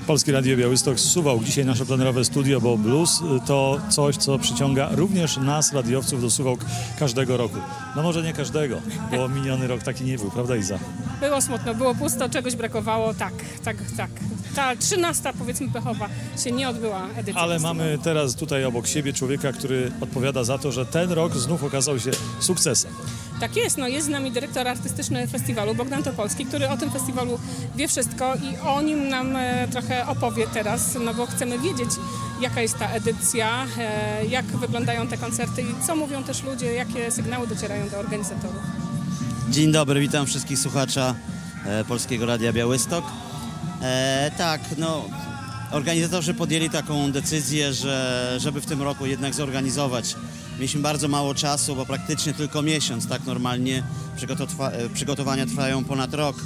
Polskie Radio Białystok z Suwałk. Dzisiaj nasze plenerowe studio, bo blues to coś, co przyciąga również nas, radiowców, do Suwałk każdego roku. No może nie każdego, bo miniony rok taki nie był, prawda Iza? Było smutno, było pusto, czegoś brakowało, tak. Ta 13, powiedzmy, pechowa się nie odbyła edycja. Ale festiwalu. mamy teraz tutaj obok siebie człowieka, który odpowiada za to, że ten rok znów okazał się sukcesem. Tak jest, jest z nami dyrektor artystyczny festiwalu, Bogdan Topolski, który o tym festiwalu wie wszystko i o nim nam trochę opowie teraz, bo chcemy wiedzieć, jaka jest ta edycja, jak wyglądają te koncerty i co mówią też ludzie, jakie sygnały docierają do organizatorów. Dzień dobry, witam wszystkich słuchacza Polskiego Radia Białystok. Organizatorzy podjęli taką decyzję, żeby w tym roku jednak zorganizować. Mieliśmy bardzo mało czasu, bo praktycznie tylko miesiąc, tak normalnie przygotowania trwają ponad rok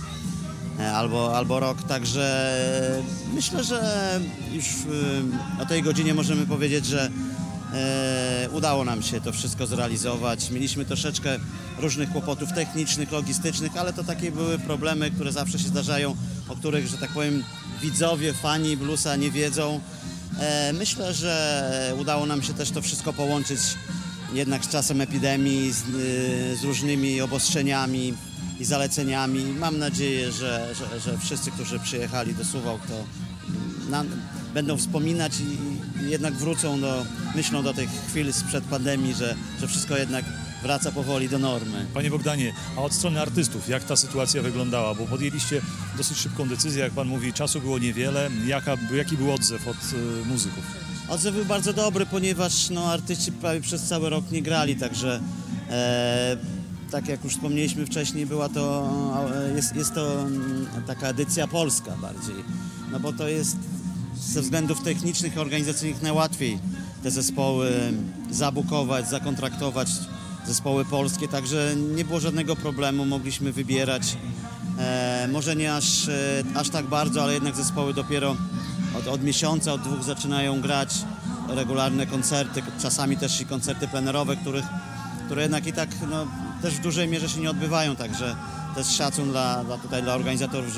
albo rok, także myślę, że już o tej godzinie możemy powiedzieć, że udało nam się to wszystko zrealizować. Mieliśmy troszeczkę różnych kłopotów technicznych, logistycznych, ale to takie były problemy, które zawsze się zdarzają, o których, że tak powiem, widzowie, fani bluesa nie wiedzą. Myślę, że udało nam się też to wszystko połączyć jednak z czasem epidemii, z różnymi obostrzeniami i zaleceniami. Mam nadzieję, że wszyscy, którzy przyjechali do Suwałk, to będą wspominać i jednak myślą do tych chwil sprzed pandemii, że wszystko jednak wraca powoli do normy. Panie Bogdanie, a od strony artystów, jak ta sytuacja wyglądała? Bo podjęliście dosyć szybką decyzję, jak pan mówi, czasu było niewiele. Jaki był odzew od muzyków? Odzew był bardzo dobry, ponieważ artyści prawie przez cały rok nie grali, także tak jak już wspomnieliśmy wcześniej, jest to taka edycja polska bardziej, bo to jest ze względów technicznych i organizacyjnych najłatwiej te zespoły zabukować, zakontraktować, zespoły polskie, także nie było żadnego problemu, mogliśmy wybierać, może nie aż tak bardzo, ale jednak zespoły dopiero od miesiąca, od 2 zaczynają grać regularne koncerty, czasami też i koncerty plenerowe, które jednak i tak też w dużej mierze się nie odbywają, także to jest szacun dla organizatorów,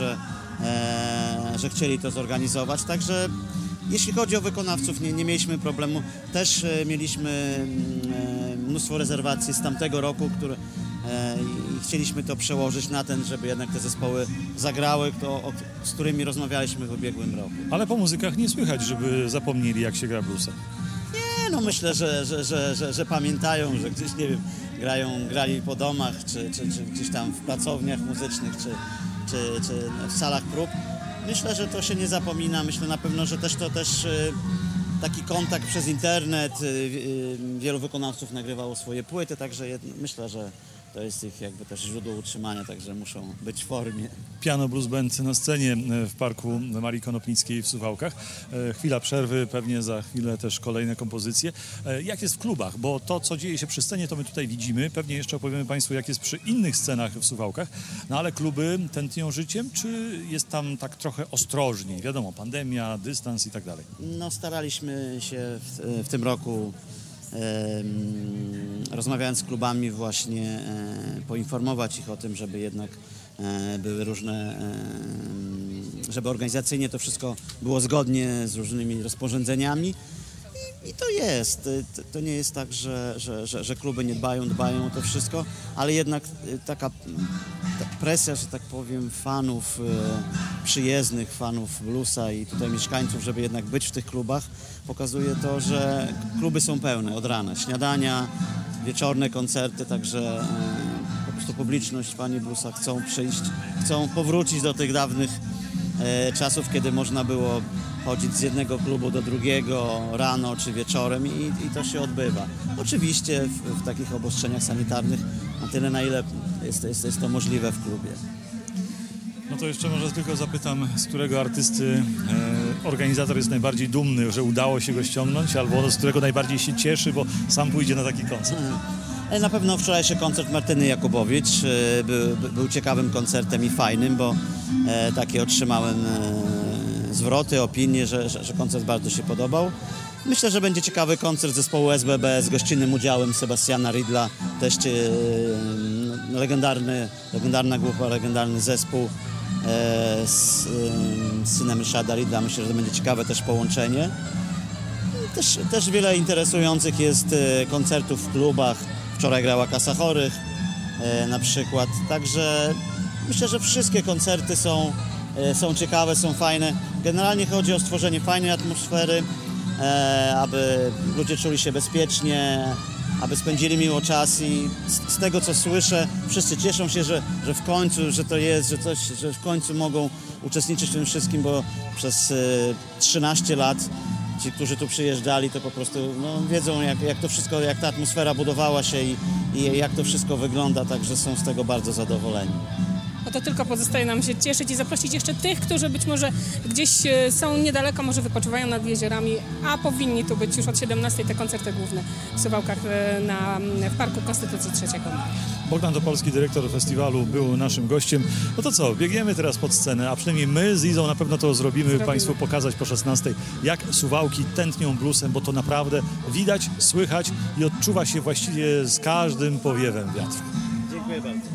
że chcieli to zorganizować, także jeśli chodzi o wykonawców, nie mieliśmy problemu, też mieliśmy mnóstwo rezerwacji z tamtego roku, i chcieliśmy to przełożyć na ten, żeby jednak te zespoły zagrały, z którymi rozmawialiśmy w ubiegłym roku. Ale po muzykach nie słychać, żeby zapomnieli, jak się gra bluesa. Nie, myślę, że pamiętają, że gdzieś, nie wiem, grali po domach, czy gdzieś tam w pracowniach muzycznych, czy w salach prób. Myślę, że to się nie zapomina. Myślę na pewno, że to też taki kontakt przez internet. Wielu wykonawców nagrywało swoje płyty, także myślę, że to jest ich jakby też źródło utrzymania, także muszą być w formie. Piano Blues Band na scenie w Parku Marii Konopnickiej w Suwałkach. Chwila przerwy, pewnie za chwilę też kolejne kompozycje. Jak jest w klubach? Bo to, co dzieje się przy scenie, to my tutaj widzimy. Pewnie jeszcze opowiemy Państwu, jak jest przy innych scenach w Suwałkach. Ale kluby tętnią życiem, czy jest tam tak trochę ostrożniej? Wiadomo, pandemia, dystans i tak dalej. Staraliśmy się w tym roku, rozmawiając z klubami, właśnie poinformować ich o tym, żeby jednak były różne, żeby organizacyjnie to wszystko było zgodnie z różnymi rozporządzeniami. I to jest. To nie jest tak, że kluby nie dbają o to wszystko, ale jednak taka presja, że tak powiem, fanów przyjezdnych, fanów bluesa i tutaj mieszkańców, żeby jednak być w tych klubach, pokazuje to, że kluby są pełne od rana. Śniadania, wieczorne koncerty, także po prostu publiczność, fani bluesa chcą przyjść, chcą powrócić do tych dawnych czasów, kiedy można było chodzić z jednego klubu do drugiego rano czy wieczorem i to się odbywa. Oczywiście w takich obostrzeniach sanitarnych na tyle, na ile jest to możliwe w klubie. No to jeszcze może tylko zapytam, z którego artysty organizator jest najbardziej dumny, że udało się go ściągnąć, albo z którego najbardziej się cieszy, bo sam pójdzie na taki koncert. Na pewno wczorajszy koncert Martyny Jakubowicz był ciekawym koncertem i fajnym, bo takie otrzymałem zwroty, opinie, że koncert bardzo się podobał. Myślę, że będzie ciekawy koncert zespołu SBB z gościnnym udziałem Sebastiana Ridla, też legendarna grupa, legendarny zespół. z synem Ryszarda Rydla. Myślę, że to będzie ciekawe też połączenie. Też wiele interesujących jest koncertów w klubach. Wczoraj grała Kasa Chorych na przykład. Także myślę, że wszystkie koncerty są ciekawe, są fajne. Generalnie chodzi o stworzenie fajnej atmosfery, aby ludzie czuli się bezpiecznie, aby spędzili miło czas i z tego, co słyszę, wszyscy cieszą się, że w końcu, że to jest, że w końcu mogą uczestniczyć w tym wszystkim, bo przez 13 lat ci, którzy tu przyjeżdżali, to po prostu wiedzą, jak to wszystko, jak ta atmosfera budowała się i jak to wszystko wygląda, także są z tego bardzo zadowoleni. No to tylko pozostaje nam się cieszyć i zaprosić jeszcze tych, którzy być może gdzieś są niedaleko, może wypoczywają nad jeziorami, a powinni tu być już od 17 te koncerty główne w Suwałkach w Parku Konstytucji 3 Maja. Bogdan Topolski, dyrektor festiwalu, był naszym gościem. No to co, biegniemy teraz pod scenę, a przynajmniej my z Izą na pewno to zrobimy. Państwu pokazać po 16, jak Suwałki tętnią bluesem, bo to naprawdę widać, słychać i odczuwa się właściwie z każdym powiewem wiatru. Dziękuję bardzo.